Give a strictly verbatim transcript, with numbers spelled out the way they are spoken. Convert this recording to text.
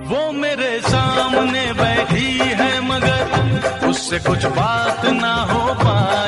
वो मेरे सामने बैठी है मगर उससे कुछ बात ना हो पाए।